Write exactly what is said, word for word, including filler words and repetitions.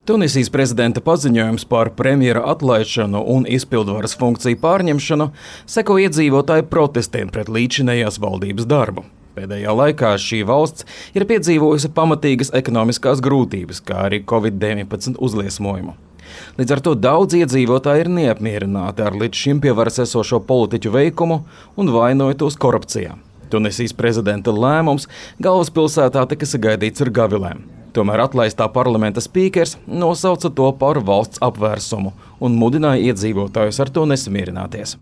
Tunisijas prezidenta paziņojums par premjera atlaišanu un izpildvaras funkciju pārņemšanu seko iedzīvotāju protestiem pret līdzinējās valdības darbu. Pēdējā laikā šī valsts ir piedzīvojusi pamatīgas ekonomiskās grūtības, kā arī covid deviņpadsmit uzliesmojumu. Līdz ar to daudz iedzīvotāji ir neapmierināti ar līdz šim pie varas esošo politiķu veikumu un vainoja tos korupcijā. Tunisijas prezidenta lēmums galvaspilsētā tika sagaidīts ar gavilēm. Tomēr atlaistā parlamenta spīkers nosauca to par valsts apvērsumu un mudināja iedzīvotājus ar to nesamierināties.